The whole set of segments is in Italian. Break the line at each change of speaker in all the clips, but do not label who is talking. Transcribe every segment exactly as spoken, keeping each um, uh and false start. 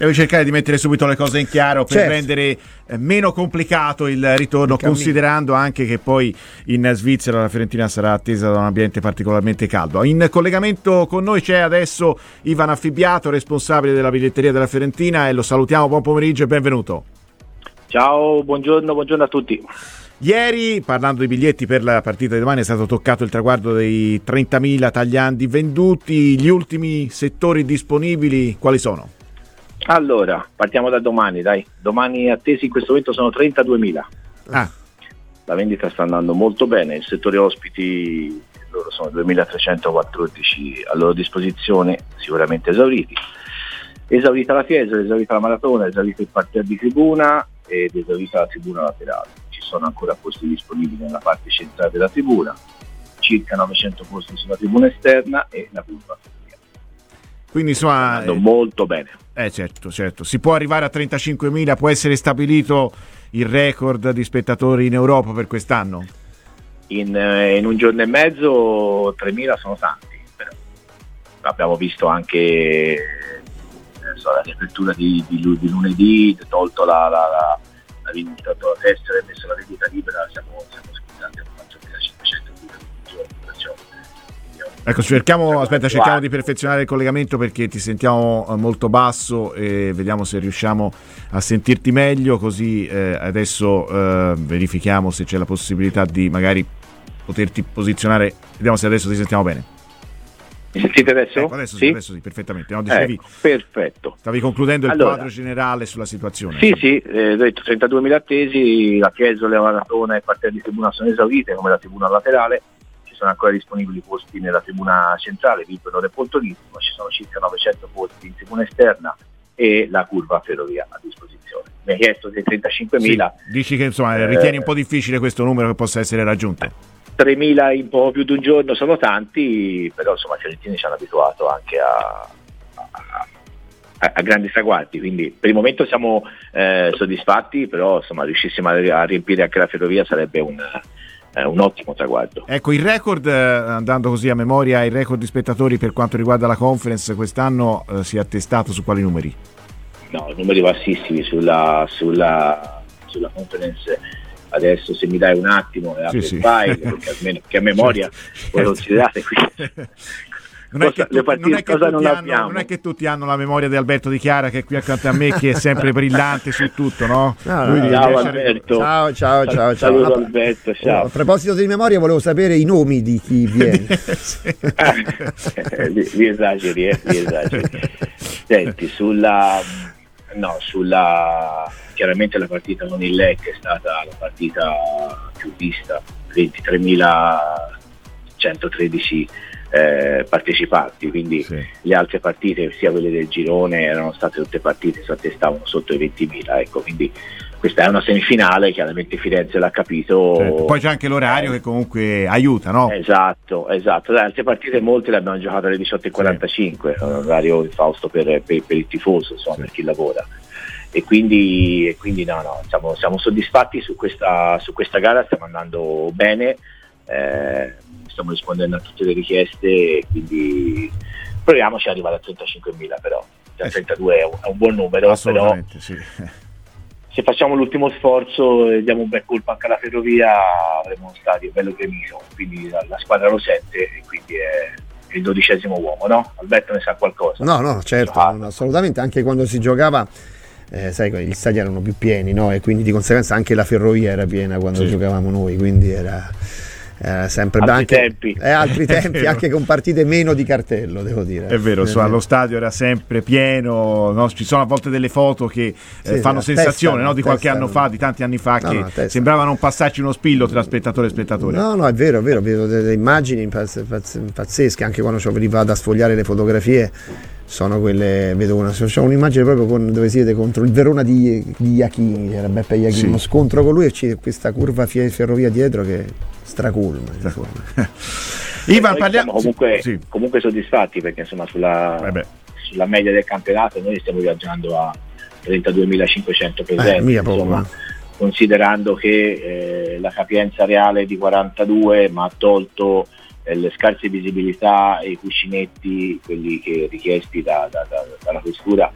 Devo cercare di mettere subito le cose in chiaro per
certo.
rendere eh, meno complicato il ritorno,
il
considerando anche che poi in Svizzera la Fiorentina sarà attesa da un ambiente particolarmente caldo. In collegamento con noi c'è adesso Ivan Affibbiato, responsabile della biglietteria della Fiorentina, e lo salutiamo. Buon pomeriggio e benvenuto.
Ciao, buongiorno, buongiorno a tutti.
Ieri, parlando di biglietti per la partita di domani, è stato toccato il traguardo dei trentamila tagliandi venduti. Gli ultimi settori disponibili quali sono?
Allora, partiamo da domani, dai. Domani attesi in questo momento sono trentaduemila.
Ah.
La vendita sta andando molto bene, il settore ospiti loro sono duemilatrecentoquattordici a loro disposizione, sicuramente esauriti. Esaurita la Chiesa, esaurita la Maratona, esaurita il parterre di tribuna ed esaurita la tribuna laterale. Ci sono ancora posti disponibili nella parte centrale della tribuna, circa novecento posti sulla tribuna esterna e la curva.
Quindi insomma,
sta andando molto bene.
Eh certo, certo. Si può arrivare a trentacinquemila, può essere stabilito il record di spettatori in Europa per quest'anno?
In, eh, in un giorno e mezzo tremila sono tanti, però abbiamo visto anche eh, so, la riapertura di, di, di lunedì, tolto la, la, la, la vendita della tessera e messo la vendita libera, siamo, siamo scusati a quattromilacinquecento un giorno, perciò
ecco, cerchiamo, aspetta, cerchiamo di perfezionare il collegamento perché ti sentiamo molto basso e vediamo se riusciamo a sentirti meglio, così eh, adesso eh, verifichiamo se c'è la possibilità di magari poterti posizionare. Vediamo se adesso ti sentiamo bene.
Mi sentite adesso?
Ecco, adesso sì,
sì,
adesso sì, perfettamente. No, dicevi,
ecco, perfetto.
Stavi concludendo il
allora,
quadro generale sulla situazione.
Sì, sì, eh, ho detto trentaduemila attesi, la Chiesa, la Maratona e il parterre di tribuna sono esaurite, come la tribuna laterale. Sono ancora disponibili posti nella tribuna centrale, V I P non è pontolissimo, ci sono circa novecento posti in tribuna esterna e la curva ferrovia a disposizione. Mi ha chiesto dei trentacinquemila.
Sì, dici che insomma eh, ritieni un po' difficile questo numero che possa essere raggiunto?
tremila in poco più di un giorno sono tanti, però insomma i fiorentini ci hanno abituato anche a, a, a, a grandi traguardi, quindi per il momento siamo eh, soddisfatti, però insomma riuscissimo a, a riempire anche la ferrovia sarebbe un È un ottimo traguardo.
Ecco, il record, andando così a memoria, il record di spettatori per quanto riguarda la conference quest'anno eh, si è attestato su quali numeri?
No, numeri bassissimi sulla, sulla, sulla conference. Adesso se mi dai un attimo e apri
sì,
il
sì.
file, perché almeno che a memoria
certo,
voi considerate qui.
Non è, che tutti, non, è che
non,
hanno, non è che tutti hanno la memoria di Alberto Di Chiara, che è qui accanto a me, che è sempre brillante su tutto, no?
no,
Lui
no
ciao
riesce...
Alberto.
Ciao, ciao, ciao, ciao.
Saluto Alberto, ciao.
A proposito di memoria, volevo sapere i nomi di chi viene.
li, li esageri, eh, li esageri. Senti, sulla no, sulla chiaramente la partita con il L E C è stata la partita più vista, ventitremilacentotrediciEh, partecipanti, quindi
sì.
Le altre partite, sia quelle del girone, erano state tutte partite che si attestavano sotto i ventimila, ecco, quindi questa è una semifinale, chiaramente Firenze l'ha capito.
Certo. Poi c'è anche l'orario eh. che comunque aiuta, no?
Esatto, esatto. Le altre partite molte le abbiamo giocate alle diciotto e quarantacinque, sì. Orario infausto per, per, per il tifoso, insomma, sì. Per chi lavora. E quindi, e quindi no, no, siamo, siamo soddisfatti su questa, su questa gara, stiamo andando bene. Eh, stiamo rispondendo a tutte le richieste e quindi proviamoci ad arrivare a trentacinquemila, però già trentadue è un, è un buon numero, però
sì.
Se facciamo l'ultimo sforzo e diamo un bel colpo anche alla ferrovia avremo uno stadio bello gremito, quindi la, la squadra lo sente e quindi è il dodicesimo uomo, no? Alberto ne sa qualcosa?
No, no, certo, no, assolutamente, anche quando si giocava Eh, sai, gli stadi erano più pieni, no? E quindi di conseguenza anche la ferrovia era piena quando sì. giocavamo noi, quindi era, era sempre
altri
anche,
tempi,
eh, altri tempi anche con partite meno di cartello, devo dire.
È vero, so, allo stadio era sempre pieno, no? Ci sono a volte delle foto che
sì,
eh, fanno sensazione,
testano,
no? Di qualche
testano.
anno fa, di tanti anni fa,
no,
che
no,
sembrava non passarci uno spillo tra spettatore e spettatore.
No, no, è vero, è vero, vedo delle immagini pazzesche, anche quando ci vado a sfogliare le fotografie. Sono quelle, vedo una, c'è un'immagine proprio con, dove siete contro il Verona di, di Iachini, era Beppe Iachini, sì. Uno scontro con lui e c'è questa curva ferrovia dietro che stracolma.
Ivan, parliamo comunque, sì. comunque soddisfatti perché insomma sulla, eh sulla media del campionato noi stiamo viaggiando a trentaduemilacinquecento presenti, eh, insomma, considerando che eh, la capienza reale è di quarantadue, ma ha tolto le scarse visibilità e i cuscinetti, quelli che richiesti da, da, da, dalla questura,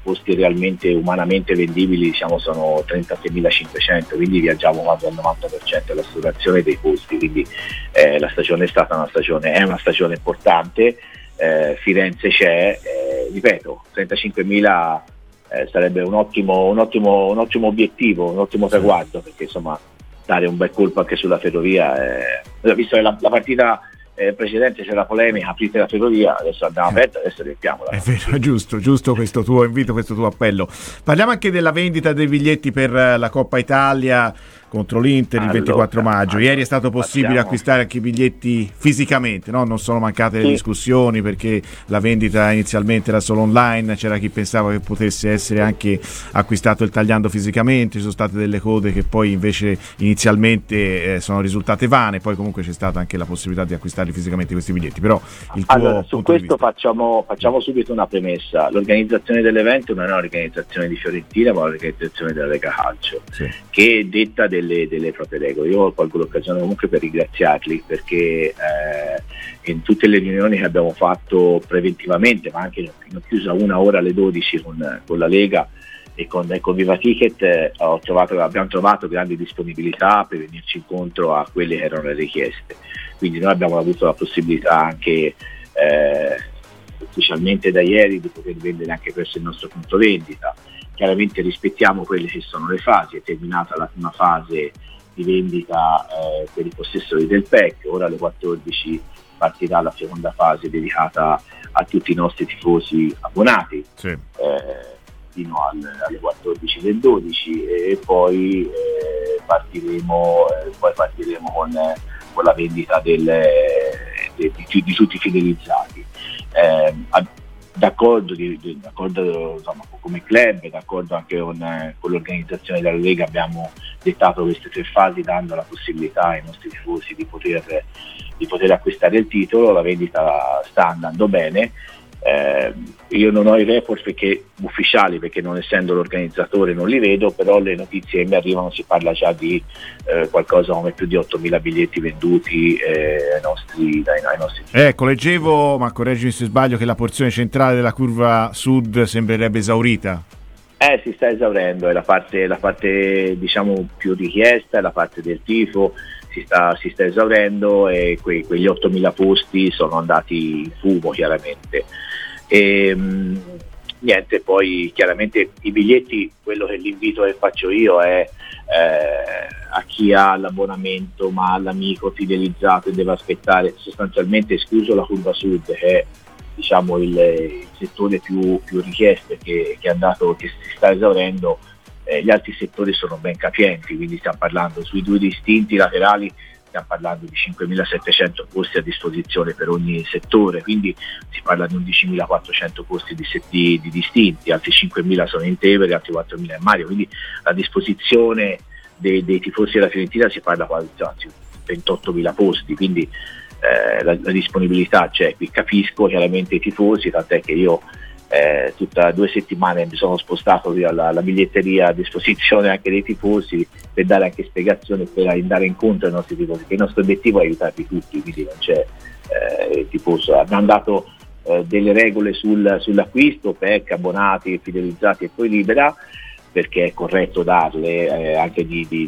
posti realmente umanamente vendibili, diciamo, sono trentaseimilacinquecento, quindi viaggiamo quasi al novanta per cento della saturazione dei posti, quindi eh, la stagione è stata una stagione, è una stagione importante. eh, Firenze c'è, eh, ripeto, trentacinquemila eh, sarebbe un ottimo, un, ottimo, un ottimo obiettivo, un ottimo traguardo, perché insomma dare un bel colpo anche sulla ferrovia, eh, visto che la, la partita Eh, precedente c'era polemica, aprite la ferrovia, adesso abbiamo aperto, adesso riempiamola.
È vero, è giusto, giusto questo tuo invito, questo tuo appello. Parliamo anche della vendita dei biglietti per la Coppa Italia contro l'Inter il allora, ventiquattro maggio. Ieri è stato possibile facciamo. acquistare anche i biglietti fisicamente, no? Non sono mancate le sì. discussioni, perché la vendita inizialmente era solo online, c'era chi pensava che potesse essere anche acquistato il tagliando fisicamente, ci sono state delle code che poi invece inizialmente eh, sono risultate vane, poi comunque c'è stata anche la possibilità di acquistare fisicamente questi biglietti. Però il tuo
allora, su questo facciamo, facciamo subito una premessa: l'organizzazione dell'evento non è un'organizzazione di Fiorentina, ma un'organizzazione della Lega Calcio, sì. che detta delle, delle proprie regole. Io colgo l'occasione comunque per ringraziarli, perché eh, in tutte le riunioni che abbiamo fatto preventivamente, ma anche ne ho chiusa una ora alle dodici con, con la Lega e con, con Viva Ticket, eh, ho trovato, abbiamo trovato grande disponibilità per venirci incontro a quelle che erano le richieste. Quindi noi abbiamo avuto la possibilità anche eh, ufficialmente da ieri di poter vendere anche presso il nostro punto vendita. Chiaramente rispettiamo quelle che sono le fasi, è terminata la prima fase di vendita eh, per i possessori del P E C, ora alle quattordici partirà la seconda fase dedicata a tutti i nostri tifosi abbonati, sì. eh, fino al, alle quattordici del dodici, e poi eh, partiremo eh, poi partiremo con, eh, con la vendita del, de, di, di tutti i fidelizzati. Eh, a, d'accordo, di, di, d'accordo insomma, come club, d'accordo anche con, eh, con l'organizzazione della Lega, abbiamo dettato queste tre fasi, dando la possibilità ai nostri tifosi di poter, di poter acquistare il titolo. La vendita sta andando bene. Eh, io non ho i report perché, ufficiali, perché non essendo l'organizzatore non li vedo, però le notizie che mi arrivano, si parla già di eh, qualcosa come più di ottomila biglietti venduti eh, ai nostri, dai, ai nostri
ecco, leggevo, ma correggimi se sbaglio, che la porzione centrale della curva sud sembrerebbe esaurita.
Eh, si sta esaurendo, è la parte, la parte diciamo più richiesta, è la parte del tifo. Si sta, si sta esaurendo, e que, quegli ottomila posti sono andati in fumo, chiaramente. E, mh, niente, poi chiaramente i biglietti, quello che l'invito che faccio io è eh, a chi ha l'abbonamento ma ha l'amico fidelizzato e deve aspettare, sostanzialmente escluso la curva sud, che è diciamo il, il settore più, più richiesto, che, che è andato, che si sta esaurendo. Eh, gli altri settori sono ben capienti, quindi stiamo parlando sui due distinti laterali, stiamo parlando di cinquemilasettecento posti a disposizione per ogni settore, quindi si parla di undicimilaquattrocento posti di, di, di distinti, altri cinquemila sono in Tevere, altri quattromila in Mario, quindi a disposizione dei, dei tifosi della Fiorentina si parla quasi di ventottomila posti, quindi eh, la, la disponibilità c'è. Qui capisco chiaramente i tifosi, tant'è che io Eh, tutta due settimane mi sono spostato via la, la biglietteria a disposizione anche dei tifosi, per dare anche spiegazioni, per andare incontro ai nostri tifosi, che il nostro obiettivo è aiutarli tutti, quindi non c'è eh, il tifoso. Abbiamo dato eh, delle regole sul, sull'acquisto, P E C, abbonati, fidelizzati e poi libera, perché è corretto darle eh, anche di, di,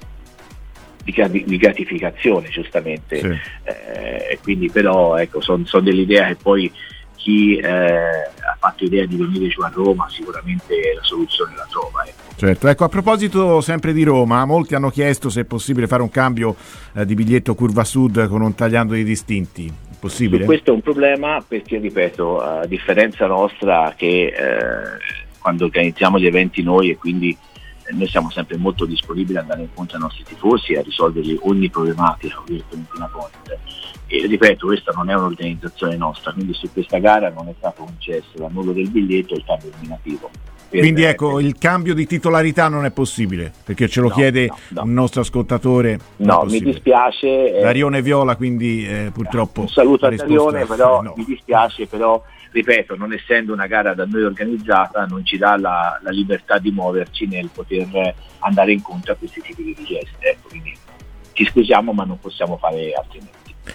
di, di gratificazione, giustamente, sì. eh, e quindi però ecco, sono son dell'idea che poi chi eh, ha fatto idea di venire giù a Roma sicuramente la soluzione la trova. Ecco.
Certo, ecco, a proposito sempre di Roma, molti hanno chiesto se è possibile fare un cambio eh, di biglietto curva sud con un tagliando di distinti. È possibile?
Questo è un problema, perché ripeto, a differenza nostra, che eh, quando organizziamo gli eventi noi, e quindi eh, noi siamo sempre molto disponibili ad andare incontro ai nostri tifosi e a risolvergli ogni problematica, ovviamente una volta. E ripeto, questa non è un'organizzazione nostra, quindi su questa gara non è stato concesso l'annullo del biglietto e il cambio nominativo. Per
quindi ecco, per... il cambio di titolarità non è possibile, perché ce lo no, chiede no, no. un nostro ascoltatore.
No, mi dispiace.
Eh, Darione Viola, quindi eh, purtroppo.
Un saluto a Darione, però no. mi dispiace, però ripeto, non essendo una gara da noi organizzata, non ci dà la, la libertà di muoverci nel poter andare incontro a questi tipi di richieste. Ecco, quindi ci scusiamo, ma non possiamo fare altrimenti.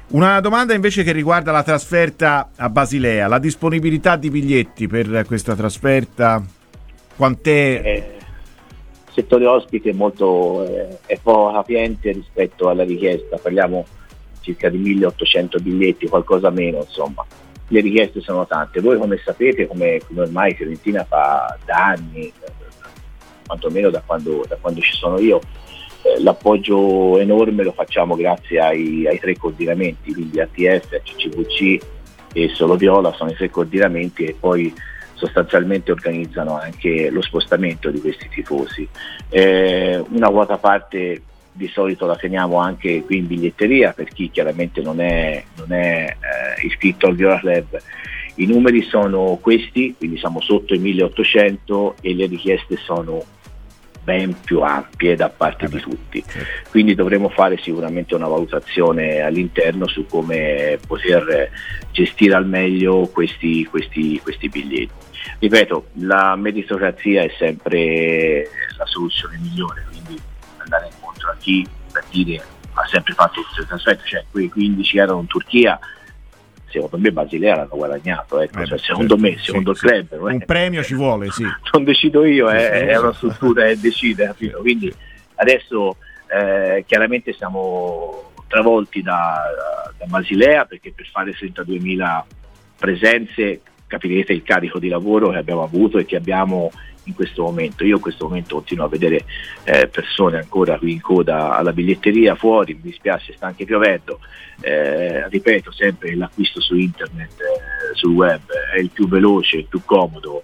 Una domanda invece che riguarda la trasferta a Basilea, la disponibilità di biglietti per questa trasferta, quant'è?
Eh, il settore ospite è molto eh, è poco capiente rispetto alla richiesta, parliamo circa di milleottocento biglietti, qualcosa meno, insomma. Le richieste sono tante. Voi come sapete, come, come ormai Fiorentina fa da anni, quantomeno da quando, da quando ci sono io, eh, l'appoggio enorme lo facciamo grazie ai, ai tre coordinamenti, quindi A T F, C C V C e Solo Viola sono i tre coordinamenti e poi sostanzialmente organizzano anche lo spostamento di questi tifosi. Eh, una quota parte di solito la teniamo anche qui in biglietteria per chi chiaramente non è, non è eh, iscritto al Viola Club. I numeri sono questi, quindi siamo sotto i milleottocento e le richieste sono ben più ampie da parte eh di tutti, certo. Quindi dovremo fare sicuramente una valutazione all'interno su come poter gestire al meglio questi, questi, questi biglietti. Ripeto, la meritocrazia è sempre la soluzione migliore, quindi andare incontro a chi, per dire, ha sempre fatto tutte le trasferte, cioè quei quindici erano in Turchia, secondo me Basilea l'hanno guadagnato, ecco.
eh,
cioè, secondo
certo,
me, secondo
sì,
il club,
sì. Un premio ci vuole, sì.
Non decido io, eh,
sì, sì,
è una
sì.
struttura e decide, capito? Quindi adesso eh, chiaramente siamo travolti da, da Basilea, perché per fare trentaduemila presenze capirete il carico di lavoro che abbiamo avuto e che abbiamo in questo momento. Io in questo momento continuo a vedere eh, persone ancora qui in coda alla biglietteria fuori, mi dispiace, sta anche piovendo, eh, ripeto sempre, l'acquisto su internet, eh, sul web è il più veloce, il più comodo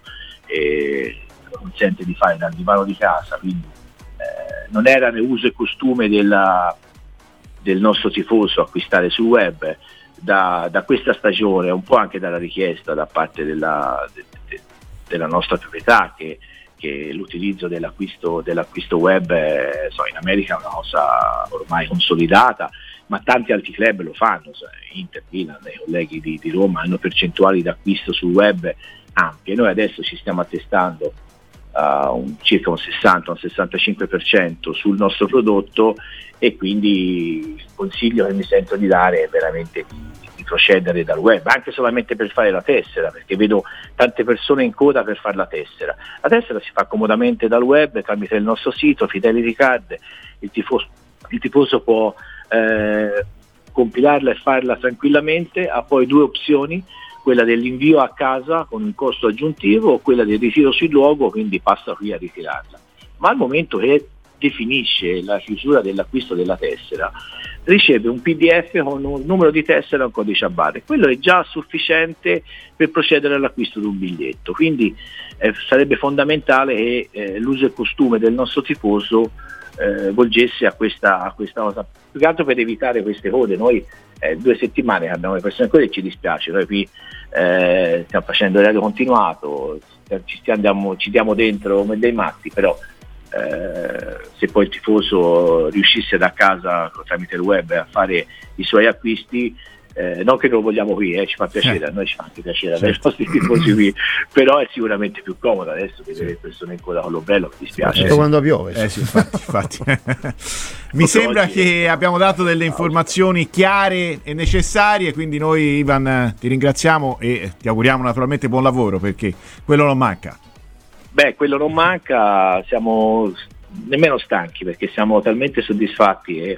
e consente di fare dal divano di casa, quindi eh, non era uso e costume della, del nostro tifoso acquistare sul web. Da, da questa stagione, un po' anche dalla richiesta da parte della, de, de, della nostra proprietà che, che l'utilizzo dell'acquisto, dell'acquisto web è, so, in America è una cosa ormai consolidata, ma tanti altri club lo fanno, so, Inter, Milan, i colleghi di, di Roma hanno percentuali d'acquisto sul web ampie. Noi adesso ci stiamo attestando uh, un, circa un sessanta un sessantacinque per cento sul nostro prodotto e quindi il consiglio che mi sento di dare è veramente di, di procedere dal web, anche solamente per fare la tessera, perché vedo tante persone in coda per fare la tessera. La tessera si fa comodamente dal web tramite il nostro sito Fidelity Card, il tifoso, il tifoso può eh, compilarla e farla tranquillamente, ha poi due opzioni, quella dell'invio a casa con un costo aggiuntivo o quella del ritiro sul luogo, quindi passa qui a ritirarla. Ma al momento che definisce la chiusura dell'acquisto della tessera, riceve un P D F con un numero di tessera e un codice a barre. Quello è già sufficiente per procedere all'acquisto di un biglietto, quindi eh, sarebbe fondamentale che eh, l'uso e costume del nostro tifoso eh, volgesse a questa, a questa cosa, più che altro per evitare queste code. Noi eh, due settimane che abbiamo le persone in coda e ci dispiace, noi qui eh, stiamo facendo radio continuato, ci, stiamo, ci diamo dentro come dei matti, però Eh, se poi il tifoso riuscisse da casa tramite il web a fare i suoi acquisti, eh, non che non lo vogliamo qui, eh, ci fa piacere, a noi ci fa anche piacere avere i nostri tifosi qui, però è sicuramente più comodo adesso vedere le persone in coda con l'ombrello, mi dispiace.
Eh, sì. Quando piove.
Eh, sì, infatti, infatti. Mi sembra che abbiamo dato delle informazioni chiare e necessarie, quindi noi Ivan ti ringraziamo e ti auguriamo naturalmente buon lavoro, perché quello non manca.
Beh, quello non manca, siamo nemmeno stanchi perché siamo talmente soddisfatti e,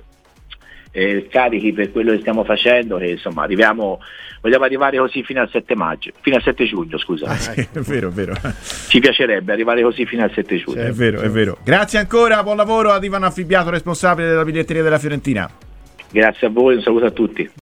e carichi per quello che stiamo facendo che insomma arriviamo, vogliamo arrivare così fino al sette maggio, fino al sette giugno, scusa.
Ah, sì, è vero, è vero.
Ci piacerebbe arrivare così fino al sette giugno.
Sì, è vero, è vero. Grazie ancora, buon lavoro ad Ivan Affibbiato, responsabile della biglietteria della Fiorentina.
Grazie a voi, un saluto a tutti.